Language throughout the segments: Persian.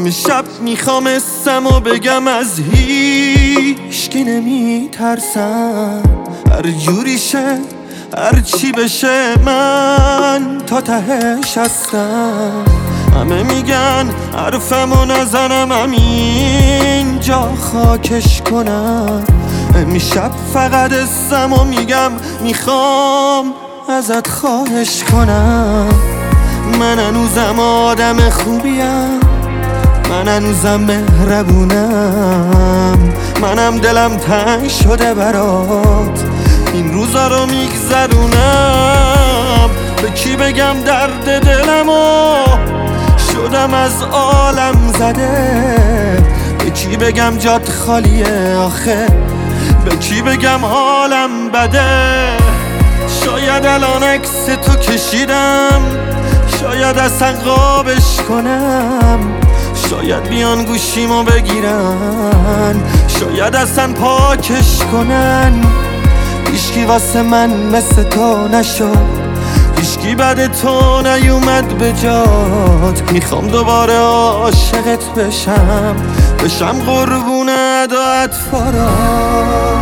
امشب میخوام اسمو بگم از هیچکی نمیترسم، هر جوری شه هر چی بشه من تا تهش هستم. همه میگن حرفمو نزنم همینجا خاکش کنم، امشب فقط اسمو میگم میخوام ازت خواهش کنم. من هنوزم آدم خوبیم، من هنوزم مهربونم، منم دلم تنگ شده برات این روزا رو میگذرونم. به کی بگم درد دلمو شدم از عالم زده، به کی بگم جات خالیه آخه، به کی بگم حالم بده. شاید الان عکس تو کشیدم، شاید اصلا قابش کنم، شاید بیان گوشیمو بگیرن، شاید اصلا پاکش کنن. هیچکی واسه من مثل تو نشد، هیچکی بعد تو نیومد به جات. میخوام دوباره عاشقت بشم، بشم قربون ادات فارات.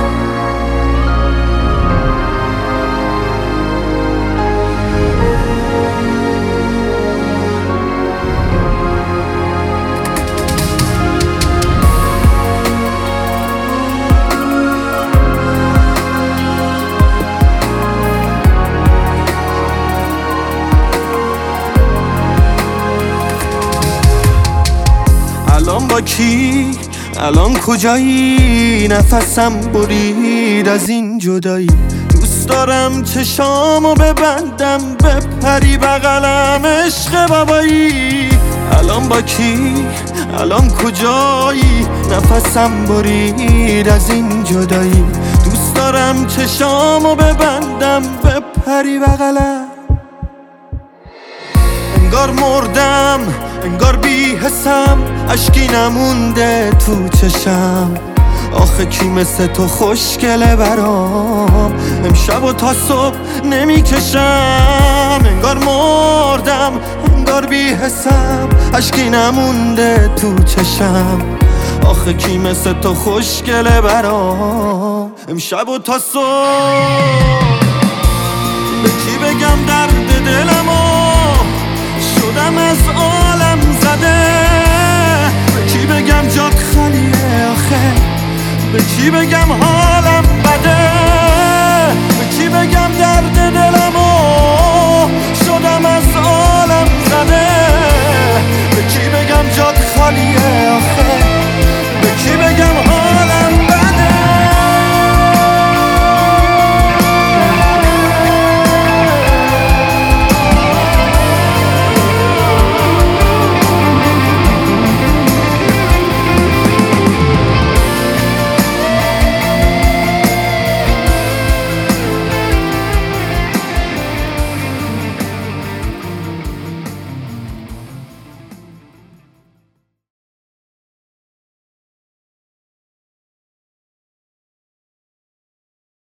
الان با کی؟ الان کجایی؟ نفسم برید از این جدایی. دوست دارم چشامو ببندم بپری بغلم عشق بابایی. الان با کی؟ الان کجایی؟ نفسم برید از این جدایی. دوست دارم چشامو ببندم بپری بغلم. انگار مردم، انگار بی حسم، اشکی نمونده تو چشم. آخه کی مثل تو خوشگله برام، امشب و تا صبح نمیکشم. انگار مردم، انگار بی حسم، اشکی نمونده تو چشم. آخه کی مثل تو خوشگله برام، امشب و تا صبح. به کی بگم درد دلمو شدم از عالم زده، به کی بگم جات خالیه آخه، به کی بگم حالم بده، به کی بگم درد دلم